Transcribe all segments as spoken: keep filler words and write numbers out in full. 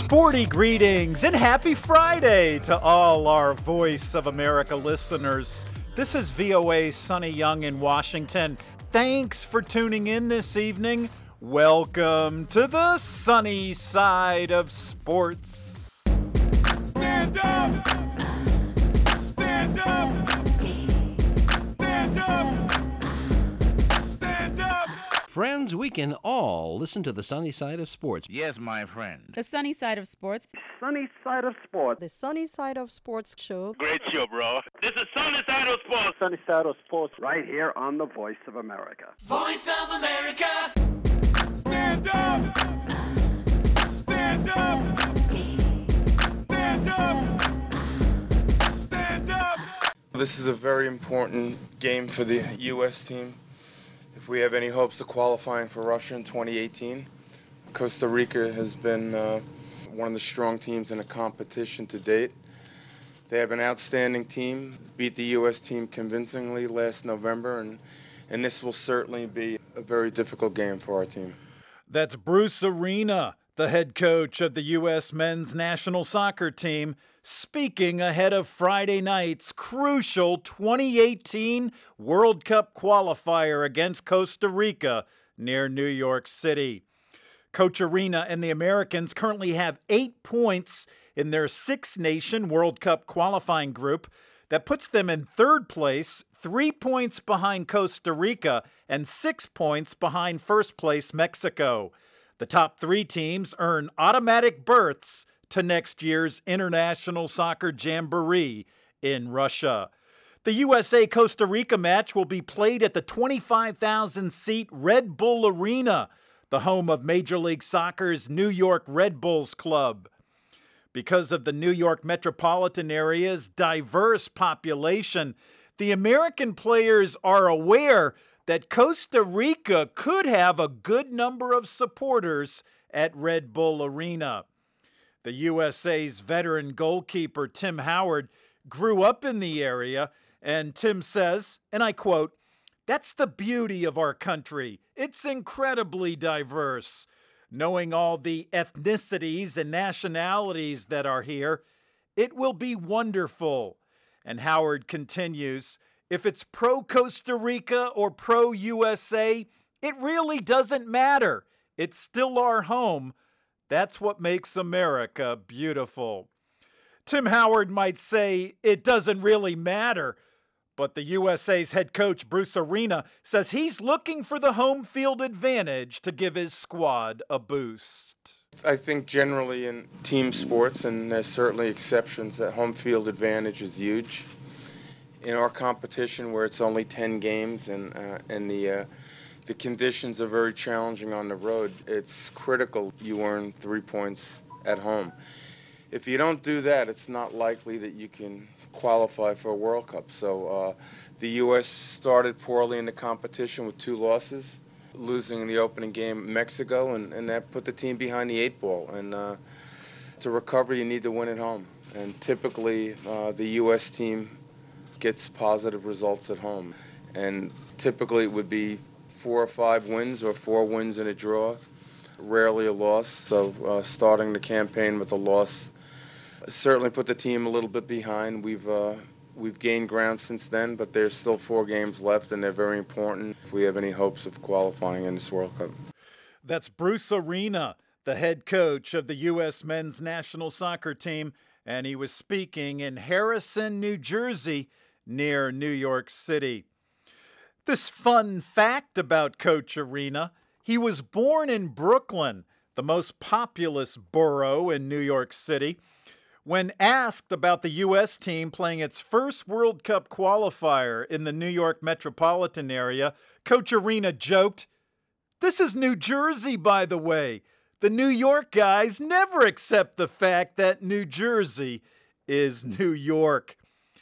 Sporty greetings and happy Friday to all our Voice of America listeners. This is V O A's Sonny Young in Washington. Thanks for tuning in this evening. Welcome to the sunny side of sports. Stand up! Stand up! Stand up! Stand up! Friends, we can all listen to the sunny side of sports. Yes, my friend. The sunny side of sports. Sunny side of sports. The Sunny Side of Sports show. Great show, bro. This is Sunny Side of Sports. Sunny side of sports right here on the Voice of America. Voice of America! Stand up! Stand up! Stand up! Stand up! This is a very important game for the U S team. If we have any hopes of qualifying for Russia in twenty eighteen, Costa Rica has been uh, one of the strong teams in the competition to date. They have an outstanding team, beat the U S team convincingly last November, and, and this will certainly be a very difficult game for our team. That's Bruce Arena, the head coach of the U S men's national soccer team, speaking ahead of Friday night's crucial twenty eighteen World Cup qualifier against Costa Rica near New York City. Coach Arena and the Americans currently have eight points in their six-nation World Cup qualifying group. That puts them in third place, three points behind Costa Rica and six points behind first place Mexico. The top three teams earn automatic berths to next year's International Soccer Jamboree in Russia. The U S A-Costa Rica match will be played at the twenty-five thousand seat Red Bull Arena, the home of Major League Soccer's New York Red Bulls club. Because of the New York metropolitan area's diverse population, the American players are aware that Costa Rica could have a good number of supporters at Red Bull Arena. The U S A's veteran goalkeeper Tim Howard grew up in the area, and Tim says, and I quote, "That's the beauty of our country. It's incredibly diverse. Knowing all the ethnicities and nationalities that are here, it will be wonderful." And Howard continues, "If it's pro-Costa Rica or pro-U S A, it really doesn't matter. It's still our home. That's what makes America beautiful." Tim Howard might say it doesn't really matter, but the U S A's head coach Bruce Arena says he's looking for the home field advantage to give his squad a boost. I think generally in team sports, and there's certainly exceptions, that home field advantage is huge. In our competition, where it's only ten games and uh, and the uh, the conditions are very challenging on the road, it's critical you earn three points at home. If you don't do that, it's not likely that you can qualify for a World Cup. So uh, the U S started poorly in the competition with two losses, losing in the opening game at Mexico, and, and that put the team behind the eight ball. And uh, to recover, you need to win at home. And typically, uh, the U S team gets positive results at home. And typically it would be four or five wins or four wins and a draw, rarely a loss. So uh, starting the campaign with a loss certainly put the team a little bit behind. We've uh, we've gained ground since then, but there's still four games left, and they're very important if we have any hopes of qualifying in this World Cup. That's Bruce Arena, the head coach of the U S men's national soccer team, and he was speaking in Harrison, New Jersey, near New York City. This fun fact about Coach Arena: he was born in Brooklyn, the most populous borough in New York City. When asked about the U S team playing its first World Cup qualifier in the New York metropolitan area, Coach Arena joked, "This is New Jersey, by the way. The New York guys never accept the fact that New Jersey is New York."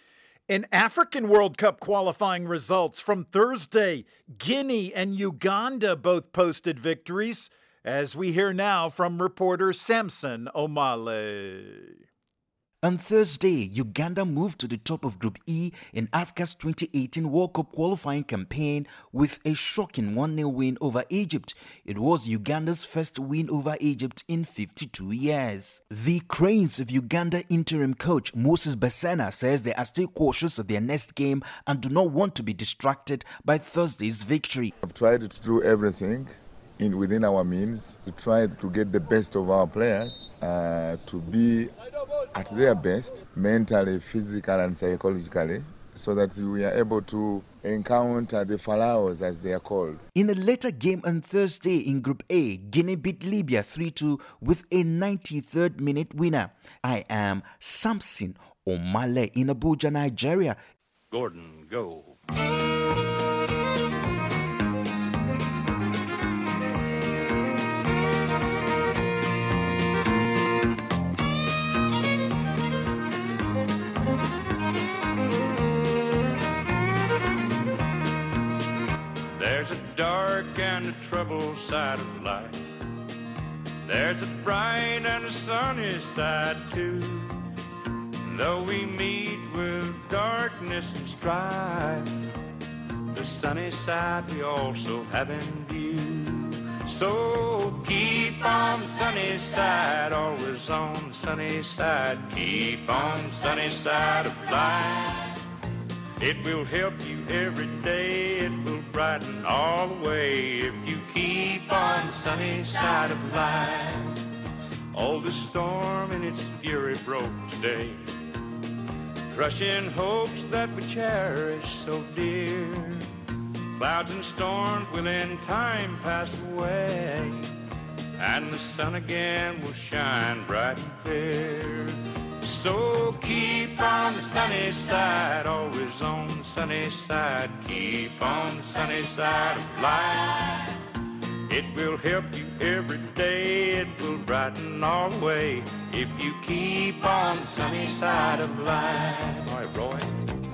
In African World Cup qualifying results from Thursday, Guinea and Uganda both posted victories, as we hear now from reporter Samson Omale. On Thursday, Uganda moved to the top of Group E in Africa's twenty eighteen World Cup qualifying campaign with a shocking one nil win over Egypt. It was Uganda's first win over Egypt in fifty-two years. The Cranes of Uganda interim coach Moses Basena says they are still cautious of their next game and do not want to be distracted by Thursday's victory. I've tried to do everything in within our means to try to get the best of our players uh, to be at their best mentally, physically and psychologically, so that we are able to encounter the Pharaohs, as they are called. In a later game on Thursday in Group A, Guinea beat Libya three two with a ninety-third minute winner. I am Samson Omale in Abuja, Nigeria. Gordon, go. There's a dark and a troubled side of life. There's a bright and a sunny side too. Though we meet with darkness and strife, the sunny side we also have in view. So keep on the sunny side, always on the sunny side. Keep on the sunny side of life. It will help you every day, it will brighten all the way if you keep on the sunny side of life. All the storm and its fury broke today, crushing hopes that we cherish so dear. Clouds and storms will in time pass away, and the sun again will shine bright and clear. So keep on the sunny side, always on the sunny side. Keep on the sunny side of life. It will help you every day, it will brighten all the way if you keep on the sunny side of life. All right, Roy.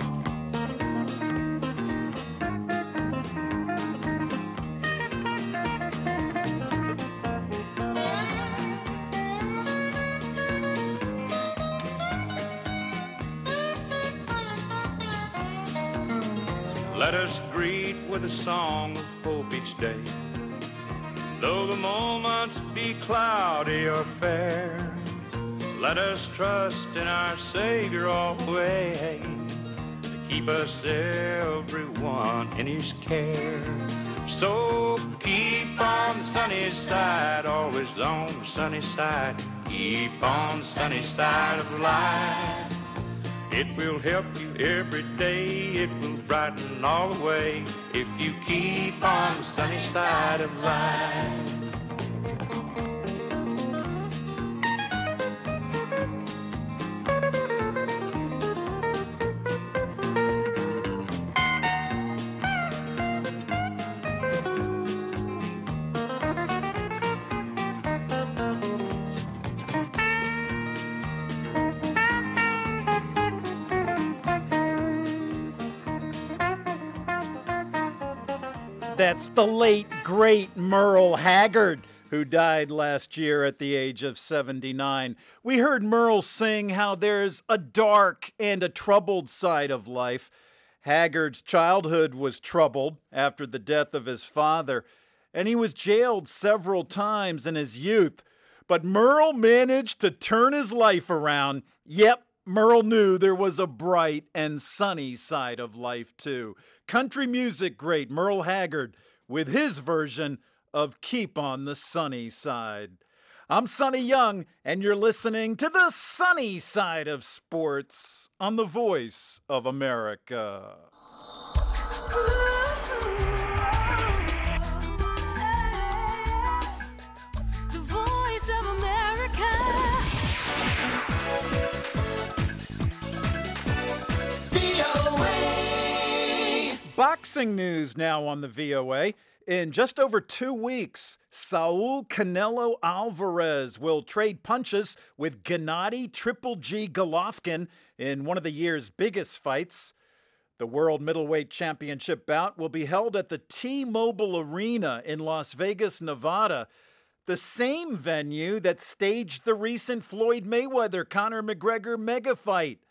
Let us greet with a song of hope each day, though the moments be cloudy or fair. Let us trust in our Savior always to keep us everyone in His care. So keep on the sunny side, always on the sunny side. Keep on the sunny side of life. It will help you every day, it will brighten all the way if you keep on the sunny side of life. That's the late, great Merle Haggard, who died last year at the age of seventy-nine. We heard Merle sing how there's a dark and a troubled side of life. Haggard's childhood was troubled after the death of his father, and he was jailed several times in his youth. But Merle managed to turn his life around. Yep, Merle knew there was a bright and sunny side of life, too. Country music great Merle Haggard with his version of Keep on the Sunny Side. I'm Sonny Young, and you're listening to the sunny side of sports on the Voice of America. The Voice of America. V O A. Boxing news now on the V O A. In just over two weeks, Saul Canelo Alvarez will trade punches with Gennady Triple G Golovkin in one of the year's biggest fights. The World Middleweight Championship bout will be held at the T-Mobile Arena in Las Vegas, Nevada. the same venue that staged the recent Floyd Mayweather-Conor McGregor mega fight.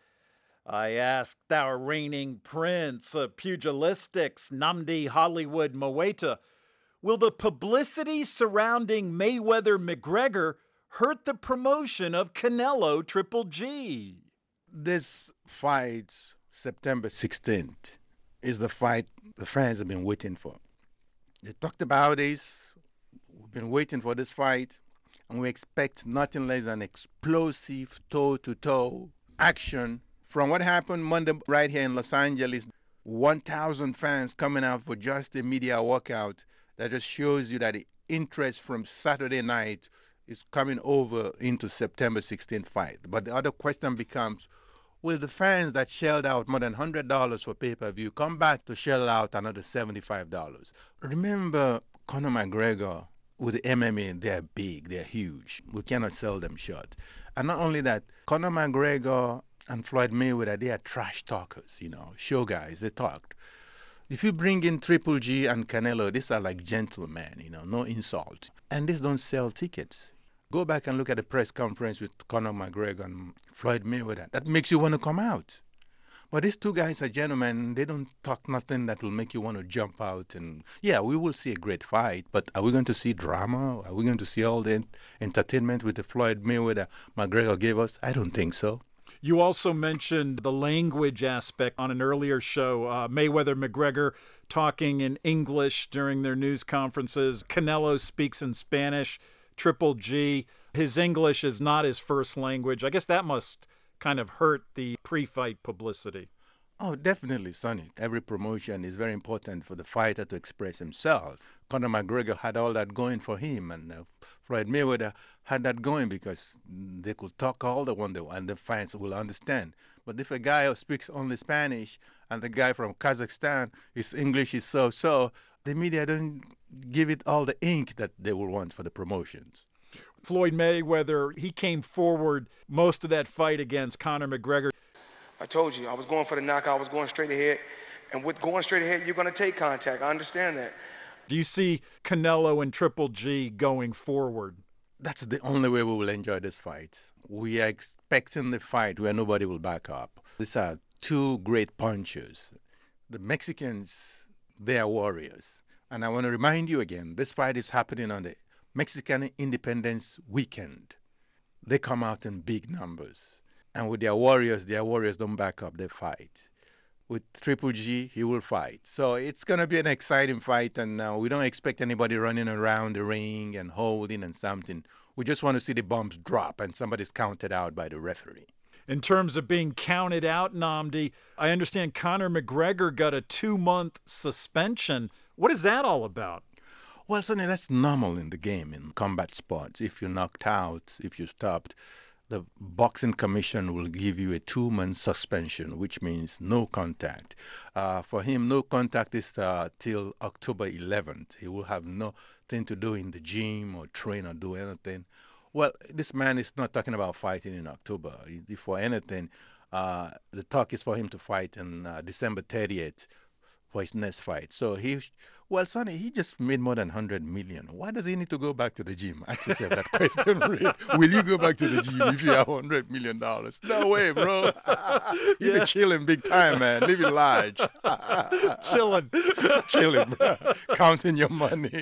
I asked our reigning prince of pugilistics, Nnamdi Hollywood Mowaita, will the publicity surrounding Mayweather-McGregor hurt the promotion of Canelo Triple G? This fight, September sixteenth, is the fight the fans have been waiting for. They talked about this. We've been waiting for this fight, and we expect nothing less than explosive toe-to-toe action. From what happened Monday right here in Los Angeles, one thousand fans coming out for just a media walkout, that just shows you that the interest from Saturday night is coming over into September sixteenth fight. But the other question becomes, will the fans that shelled out more than one hundred dollars for pay-per-view come back to shell out another seventy-five dollars? Remember Conor McGregor with the M M A, they're big, they're huge. We cannot sell them short. And not only that, Conor McGregor and Floyd Mayweather, they are trash talkers, you know, show guys, they talked. If you bring in Triple G and Canelo, these are like gentlemen, you know, no insult. And these don't sell tickets. Go back and look at the press conference with Conor McGregor and Floyd Mayweather. That makes you want to come out. But these two guys are gentlemen. They don't talk nothing that will make you want to jump out. And yeah, we will see a great fight, but are we going to see drama? Are we going to see all the entertainment with the Floyd Mayweather McGregor gave us? I don't think so. You also mentioned the language aspect on an earlier show. Uh, Mayweather McGregor talking in English during their news conferences. Canelo speaks in Spanish. Triple G, his English is not his first language. I guess that must kind of hurt the pre-fight publicity. Oh, definitely, Sonny. Every promotion is very important for the fighter to express himself. Conor McGregor had all that going for him, and uh, Floyd Mayweather had that going because they could talk all the one they want, and the fans will understand. But if a guy who speaks only Spanish and the guy from Kazakhstan, his English is so-so, the media don't give it all the ink that they will want for the promotions. Floyd Mayweather, he came forward most of that fight against Conor McGregor. I told you, I was going for the knockout, I was going straight ahead. And with going straight ahead, you're going to take contact. I understand that. Do you see Canelo and Triple G going forward? That's the only way we will enjoy this fight. We are expecting the fight where nobody will back up. These are two great punchers. The Mexicans, they are warriors. And I want to remind you again, this fight is happening on the Mexican Independence weekend. They come out in big numbers. And with their warriors, their warriors don't back up, they fight. With Triple G, he will fight. So it's going to be an exciting fight, and uh, we don't expect anybody running around the ring and holding and something. We just want to see the bombs drop and somebody's counted out by the referee. In terms of being counted out, Nnamdi, I understand Conor McGregor got a two-month suspension. What is that all about? Well, Sonny, that's normal in the game, in combat sports. If you're knocked out, if you stopped, the Boxing Commission will give you a two-month suspension, which means no contact. Uh, for him, no contact is uh, till October eleventh. He will have nothing to do in the gym or train or do anything. Well, this man is not talking about fighting in October. He, for anything, uh, the talk is for him to fight on uh, December thirtieth for his next fight. So he, well, Sonny, he just made more than one hundred million dollars. Why does he need to go back to the gym? Ask yourself that question, Ray. Will you go back to the gym if you have one hundred million dollars? No way, bro. You're yeah. chilling big time, man. Live it large. Chilling. Chilling, bro. Counting your money.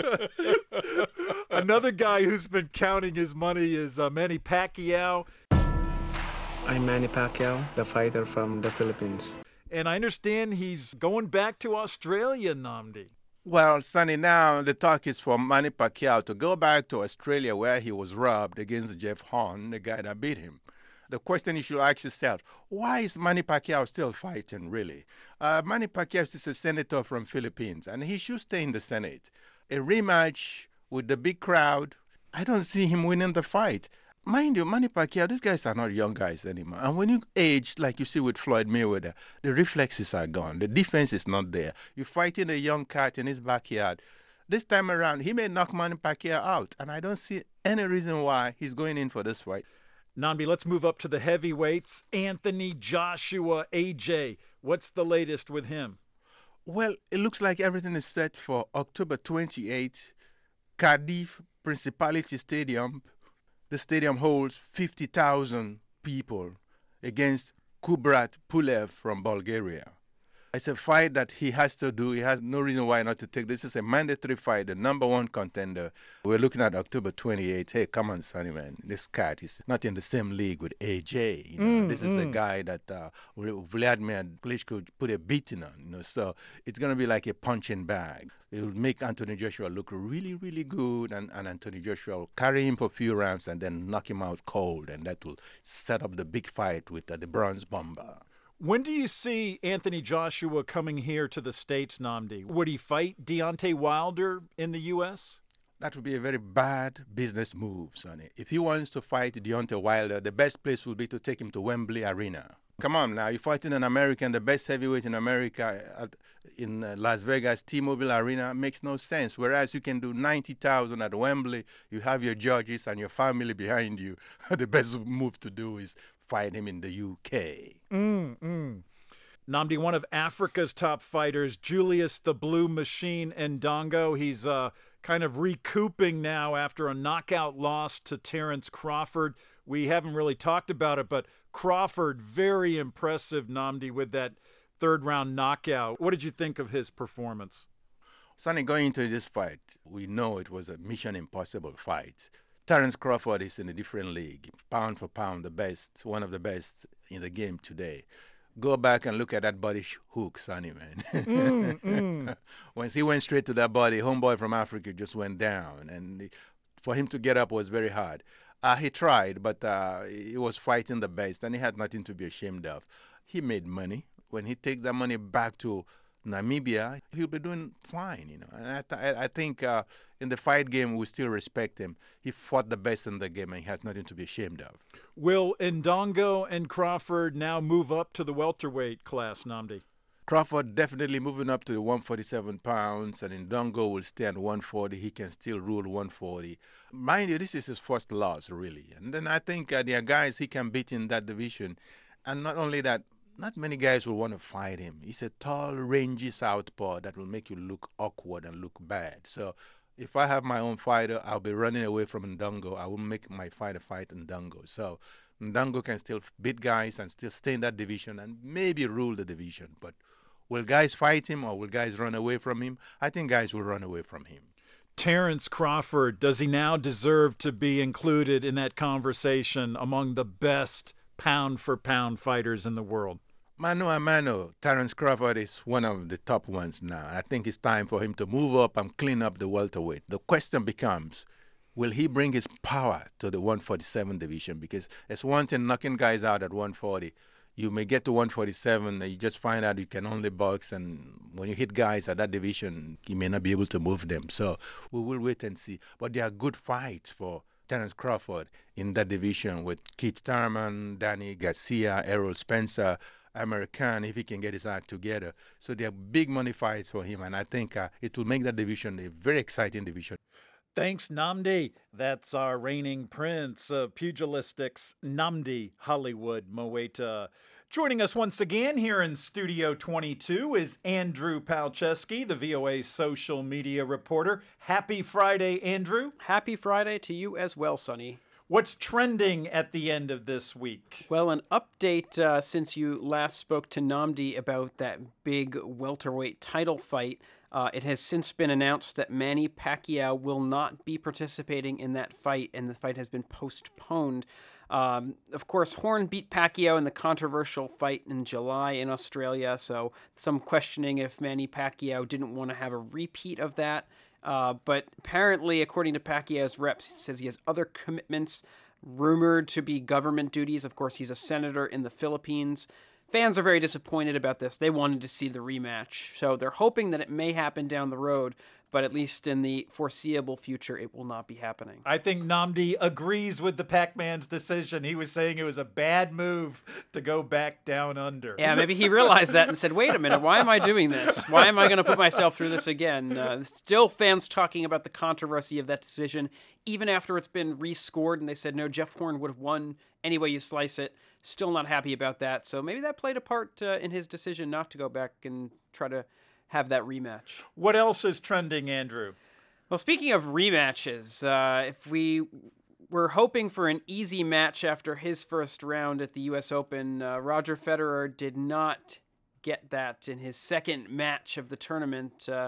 Another guy who's been counting his money is uh, Manny Pacquiao. I'm Manny Pacquiao, the fighter from the Philippines. And I understand he's going back to Australia, Nnamdi. Well, Sonny, now the talk is for Manny Pacquiao to go back to Australia where he was robbed against Jeff Horn, the guy that beat him. The question you should ask yourself, why is Manny Pacquiao still fighting, really? Uh, Manny Pacquiao is a senator from Philippines, and he should stay in the Senate. A rematch with the big crowd, I don't see him winning the fight. Mind you, Manny Pacquiao, these guys are not young guys anymore. And when you age, like you see with Floyd Mayweather, the reflexes are gone. The defense is not there. You're fighting a young cat in his backyard. This time around, he may knock Manny Pacquiao out, and I don't see any reason why he's going in for this fight. Nnamdi, let's move up to the heavyweights. Anthony Joshua, A J. What's the latest with him? Well, it looks like everything is set for October twenty-eighth. Cardiff Principality Stadium, the stadium holds fifty thousand people against Kubrat Pulev from Bulgaria. It's a fight that he has to do. He has no reason why not to take. This is a mandatory fight, the number one contender. We're looking at October twenty-eighth. Hey, come on, Sonny, man. This cat is not in the same league with A J. You know? Mm, this is a mm. guy that uh, Vladimir Klitschko put a beating on. You know, so it's going to be like a punching bag. It will make Anthony Joshua look really, really good, and, and Anthony Joshua will carry him for a few rounds and then knock him out cold, and that will set up the big fight with uh, the Bronze Bomber. When do you see Anthony Joshua coming here to the States, Nnamdi? Would he fight Deontay Wilder in the U S? That would be a very bad business move, Sonny. If he wants to fight Deontay Wilder, the best place would be to take him to Wembley Arena. Come on now, you're fighting an American, the best heavyweight in America at, in uh, Las Vegas, T-Mobile Arena, makes no sense. Whereas you can do ninety thousand at Wembley, you have your judges and your family behind you. The best move to do is fight him in the U K. Mm, mm. Nnamdi, one of Africa's top fighters, Julius the Blue Machine Ndongo, he's uh, kind of recouping now after a knockout loss to Terence Crawford. We haven't really talked about it, but Crawford, very impressive, Nnamdi, with that third-round knockout. What did you think of his performance? Sonny, going into this fight, we know it was a mission impossible fight. Terence Crawford is in a different league, pound for pound, the best, one of the best in the game today. Go back and look at that body hook, Sonny, man. Mm, mm. Once he went straight to that body, homeboy from Africa just went down, and for him to get up was very hard. Uh, he tried, but uh, he was fighting the best, and he had nothing to be ashamed of. He made money. When he takes that money back to Namibia, he'll be doing fine, you know. And I, th- I think uh, in the fight game, we still respect him. He fought the best in the game, and he has nothing to be ashamed of. Will Ndongo and Crawford now move up to the welterweight class, Nnamdi? Crawford definitely moving up to the one forty-seven pounds, and Ndongo will stay at one forty. He can still rule one forty. Mind you, this is his first loss, really. And then I think uh, there are guys he can beat in that division. And not only that, not many guys will want to fight him. He's a tall, rangy southpaw that will make you look awkward and look bad. So if I have my own fighter, I'll be running away from Ndongo. I will make my fighter fight Ndongo. So Ndongo can still beat guys and still stay in that division and maybe rule the division. But will guys fight him or will guys run away from him? I think guys will run away from him. Terence Crawford, does he now deserve to be included in that conversation among the best pound-for-pound fighters in the world? Mano a mano, Terence Crawford is one of the top ones now. I think it's time for him to move up and clean up the welterweight. The question becomes, will he bring his power to the one forty-seven division? Because it's one thing knocking guys out at one forty. You may get to one forty-seven and you just find out you can only box, and when you hit guys at that division, you may not be able to move them. So we will wait and see. But there are good fights for Terence Crawford in that division with Keith Thurman, Danny Garcia, Errol Spencer, American, if he can get his act together. So there are big money fights for him, and I think uh, it will make that division a very exciting division. Thanks, Nnamdi. That's our reigning prince of pugilistics, Nnamdi Hollywood Moeta. Joining us once again here in Studio twenty-two is Andrew Palczewski, the V O A social media reporter. Happy Friday, Andrew. Happy Friday to you as well, Sonny. What's trending at the end of this week? Well, an update uh, since you last spoke to Nnamdi about that big welterweight title fight. Uh, it has since been announced that Manny Pacquiao will not be participating in that fight, and the fight has been postponed. Um, of course, Horn beat Pacquiao in the controversial fight in July in Australia, so some questioning if Manny Pacquiao didn't want to have a repeat of that. Uh, but apparently, according to Pacquiao's reps, he says he has other commitments rumored to be government duties. Of course, he's a senator in the Philippines. Fans are very disappointed about this. They wanted to see the rematch. So they're hoping that it may happen down the road, but at least in the foreseeable future, it will not be happening. I think Nnamdi agrees with the Pac-Man's decision. He was saying it was a bad move to go back down under. Yeah, maybe he realized that and said, wait a minute, why am I doing this? Why am I going to put myself through this again? Uh, still fans talking about the controversy of that decision, even after it's been rescored, and they said, no, Jeff Horn would have won any way you slice it. Still not happy about that. So maybe that played a part uh, in his decision not to go back and try to have that rematch. What else is trending, Andrew? Well, speaking of rematches, uh, if we were hoping for an easy match after his first round at the U S Open, uh, Roger Federer did not get that in his second match of the tournament. Uh,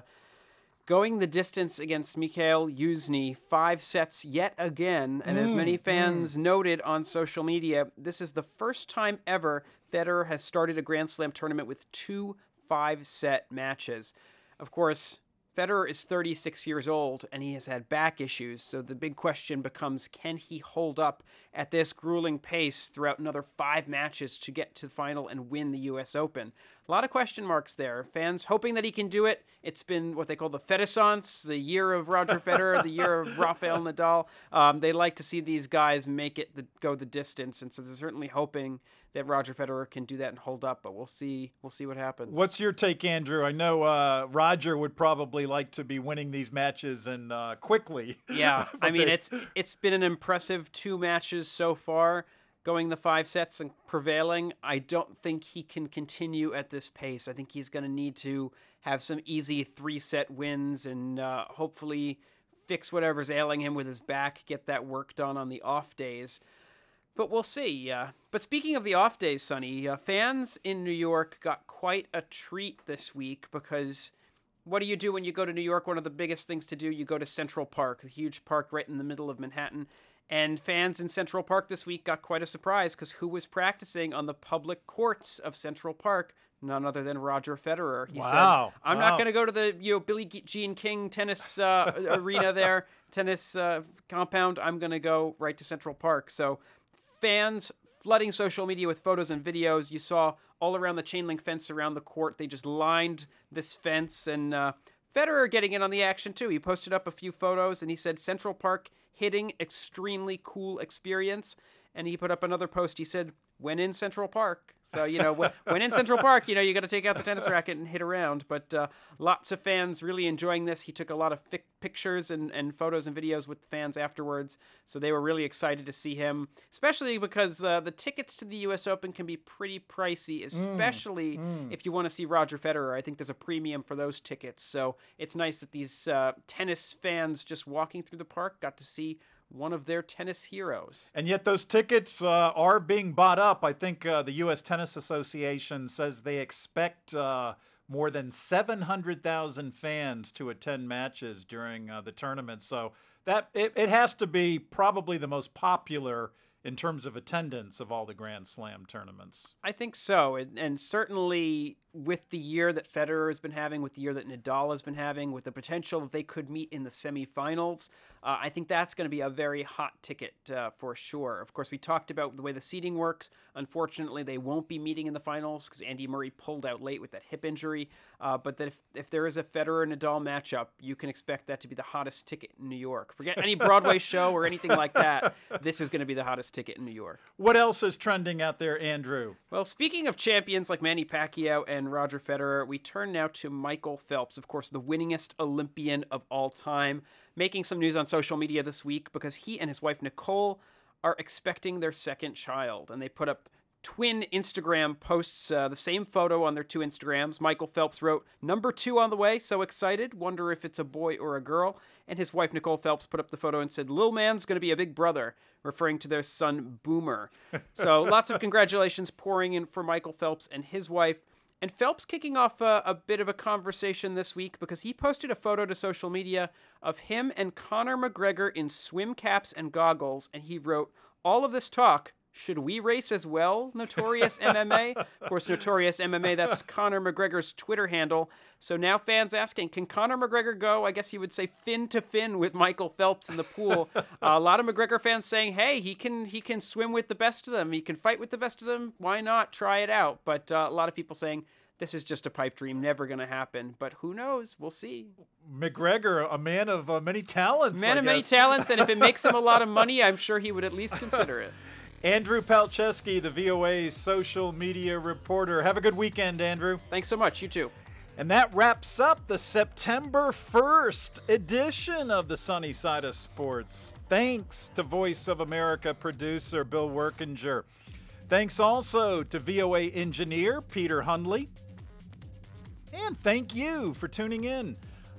going the distance against Mikhail Yuzny, five sets yet again. And mm, as many fans mm. noted on social media, this is the first time ever Federer has started a Grand Slam tournament with two five-set matches. Of course, Federer is thirty-six years old, and he has had back issues, so the big question becomes, can he hold up at this grueling pace throughout another five matches to get to the final and win the U S Open? A lot of question marks there. Fans hoping that he can do it. It's been what they call the Fedescence, the year of Roger Federer, the year of Rafael Nadal. Um, they like to see these guys make it the, go the distance, and so they're certainly hoping that Roger Federer can do that and hold up, but we'll see we'll see what happens. What's your take, Andrew? I know uh, Roger would probably like to be winning these matches and uh, quickly. Yeah, I mean, it's it's been an impressive two matches so far, going the five sets and prevailing. I don't think he can continue at this pace. I think he's going to need to have some easy three-set wins and uh, hopefully fix whatever's ailing him with his back, get that work done on the off days. But we'll see. Uh, but speaking of the off days, Sonny, uh, fans in New York got quite a treat this week because what do you do when you go to New York? One of the biggest things to do, you go to Central Park, the huge park right in the middle of Manhattan. And fans in Central Park this week got quite a surprise because who was practicing on the public courts of Central Park? None other than Roger Federer. He wow. said, I'm wow. not going to go to the you know Billie Jean King tennis uh, arena there, tennis uh, compound. I'm going to go right to Central Park. So fans flooding social media with photos and videos. You saw all around the chain link fence around the court. They just lined this fence, and uh, Federer getting in on the action too. He posted up a few photos, and he said Central Park hitting, extremely cool experience. And he put up another post. He said, when in Central Park. So, you know, when, when in Central Park, you know, you got to take out the tennis racket and hit around. But uh, lots of fans really enjoying this. He took a lot of fic- pictures and, and photos and videos with fans afterwards. So they were really excited to see him, especially because uh, the tickets to the U S Open can be pretty pricey, especially mm, mm. if you want to see Roger Federer. I think there's a premium for those tickets. So it's nice that these uh, tennis fans just walking through the park got to see one of their tennis heroes. And yet those tickets uh, are being bought up. I think uh, the U S Tennis Association says they expect uh, more than seven hundred thousand fans to attend matches during uh, the tournament. So that it, it has to be probably the most popular in terms of attendance of all the Grand Slam tournaments. I think so. And, and certainly with the year that Federer has been having, with the year that Nadal has been having, with the potential that they could meet in the semifinals, uh, I think that's going to be a very hot ticket uh, for sure. Of course, we talked about the way the seeding works. Unfortunately, they won't be meeting in the finals because Andy Murray pulled out late with that hip injury. Uh, but that if, if there is a Federer-Nadal matchup, you can expect that to be the hottest ticket in New York. Forget any Broadway show or anything like that. This is going to be the hottest ticket in New York. What else is trending out there, Andrew? Well, speaking of champions like Manny Pacquiao and Roger Federer, we turn now to Michael Phelps, of course, the winningest Olympian of all time, making some news on social media this week because he and his wife Nicole are expecting their second child, and they put up twin Instagram posts, uh, the same photo on their two Instagrams. Michael Phelps wrote, number two on the way, so excited, wonder if it's a boy or a girl. And his wife, Nicole Phelps, put up the photo and said, Lil man's going to be a big brother, referring to their son, Boomer. So lots of congratulations pouring in for Michael Phelps and his wife. And Phelps kicking off a, a bit of a conversation this week because he posted a photo to social media of him and Conor McGregor in swim caps and goggles, and he wrote, all of this talk, should we race as well, Notorious M M A? Of course, Notorious M M A, that's Conor McGregor's Twitter handle. So now fans asking, can Conor McGregor go, I guess you would say, fin to fin with Michael Phelps in the pool? Uh, a lot of McGregor fans saying, hey, he can he can swim with the best of them. He can fight with the best of them. Why not try it out? But uh, a lot of people saying, this is just a pipe dream, never going to happen. But who knows? We'll see. McGregor, a man of uh, many talents. Man I of guess. many talents, and if it makes him a lot of money, I'm sure he would at least consider it. Andrew Palczewski, the V O A's social media reporter. Have a good weekend, Andrew. Thanks so much. You too. And that wraps up the September first edition of the Sunny Side of Sports. Thanks to Voice of America producer Bill Workinger. Thanks also to V O A engineer Peter Hundley. And thank you for tuning in.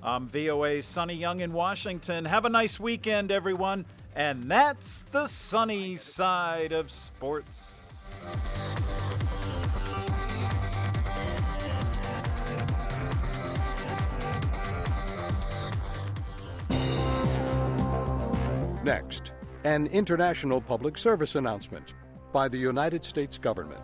I'm V O A's Sonny Young in Washington. Have a nice weekend, everyone. And that's the sunny side of sports. Next, an international public service announcement by the United States government.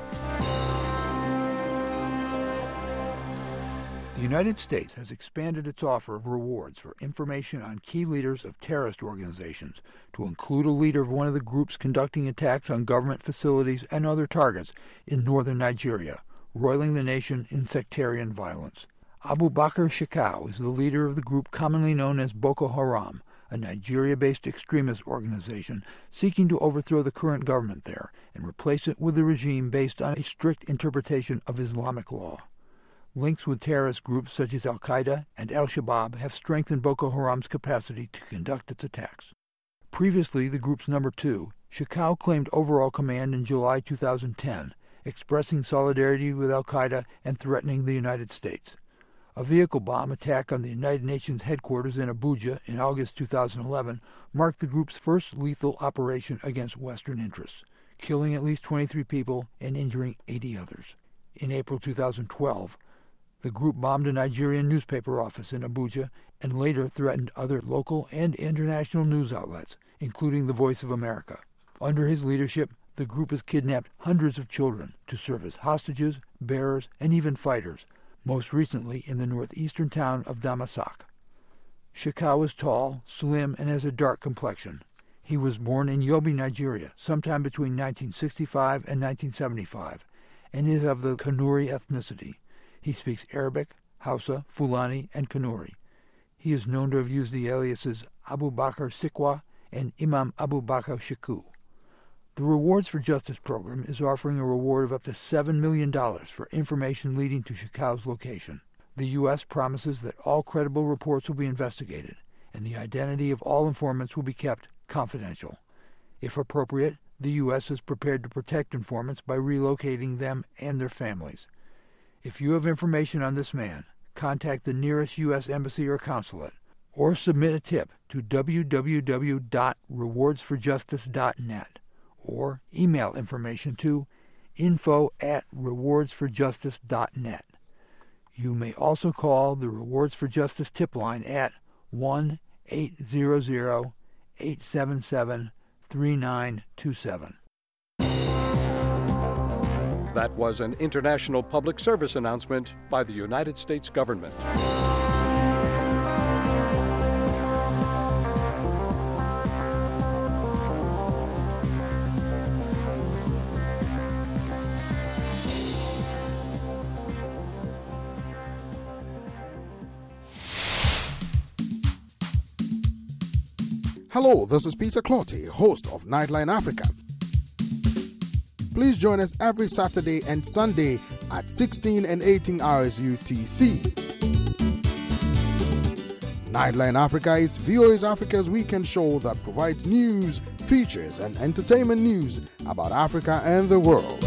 The United States has expanded its offer of rewards for information on key leaders of terrorist organizations to include a leader of one of the groups conducting attacks on government facilities and other targets in northern Nigeria, roiling the nation in sectarian violence. Abu Bakr Shekau is the leader of the group commonly known as Boko Haram, a Nigeria-based extremist organization seeking to overthrow the current government there and replace it with a regime based on a strict interpretation of Islamic law. Links with terrorist groups such as Al-Qaeda and Al-Shabaab have strengthened Boko Haram's capacity to conduct its attacks. Previously, the group's number two, Shekau claimed overall command in July two thousand ten, expressing solidarity with Al-Qaeda and threatening the United States. A vehicle bomb attack on the United Nations headquarters in Abuja in August two thousand eleven marked the group's first lethal operation against Western interests, killing at least twenty-three people and injuring eighty others. In April two thousand twelve, the group bombed a Nigerian newspaper office in Abuja and later threatened other local and international news outlets, including the Voice of America. Under his leadership, the group has kidnapped hundreds of children to serve as hostages, bearers, and even fighters, most recently in the northeastern town of Damasak. Shekau is tall, slim, and has a dark complexion. He was born in Yobe, Nigeria, sometime between nineteen sixty-five and nineteen seventy-five, and is of the Kanuri ethnicity. He speaks Arabic, Hausa, Fulani, and Kanuri. He is known to have used the aliases Abu Bakr Sikwa and Imam Abu Bakr Sheku. The Rewards for Justice program is offering a reward of up to seven million dollars for information leading to Shekau's location. The U S promises that all credible reports will be investigated, and the identity of all informants will be kept confidential. If appropriate, the U S is prepared to protect informants by relocating them and their families. If you have information on this man, contact the nearest U S embassy or consulate, or submit a tip to w w w dot rewards for justice dot net, or email information to info at rewards for justice dot net. You may also call the Rewards for Justice tip line at one eight hundred, eight seven seven, three nine two seven. That was an international public service announcement by the United States government. Hello, this is Peter Clotty, host of Nightline Africa. Please join us every Saturday and Sunday at sixteen and eighteen hours U T C. Nightline Africa is V O A's Africa's weekend show that provides news, features, and entertainment news about Africa and the world.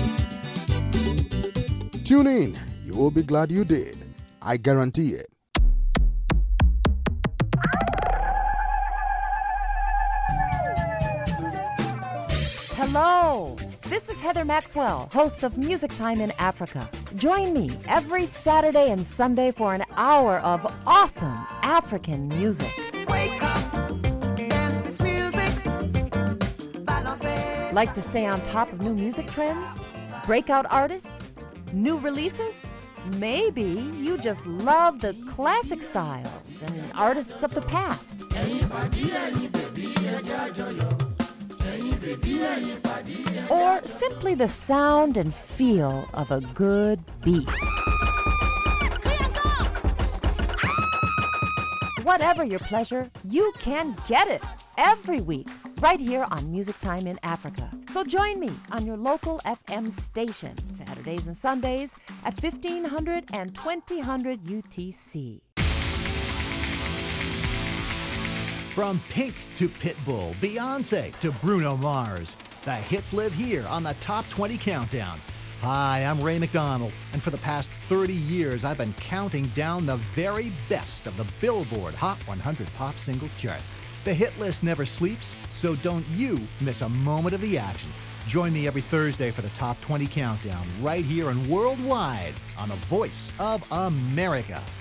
Tune in. You will be glad you did. I guarantee it. Hello, this is Heather Maxwell, host of Music Time in Africa. Join me every Saturday and Sunday for an hour of awesome African music. Wake up, dance this music. Like to stay on top of new music trends? Breakout artists? New releases? Maybe you just love the classic styles and artists of the past. Or simply the sound and feel of a good beat. Whatever your pleasure, you can get it every week right here on Music Time in Africa. So join me on your local F M station Saturdays and Sundays at fifteen hundred and twenty hundred U T C. From Pink to Pitbull, Beyonce to Bruno Mars, the hits live here on the Top twenty Countdown. Hi, I'm Ray McDonald, and for the past thirty years, I've been counting down the very best of the Billboard Hot one hundred Pop Singles chart. The hit list never sleeps, so don't you miss a moment of the action. Join me every Thursday for the Top twenty Countdown, right here and worldwide on the Voice of America.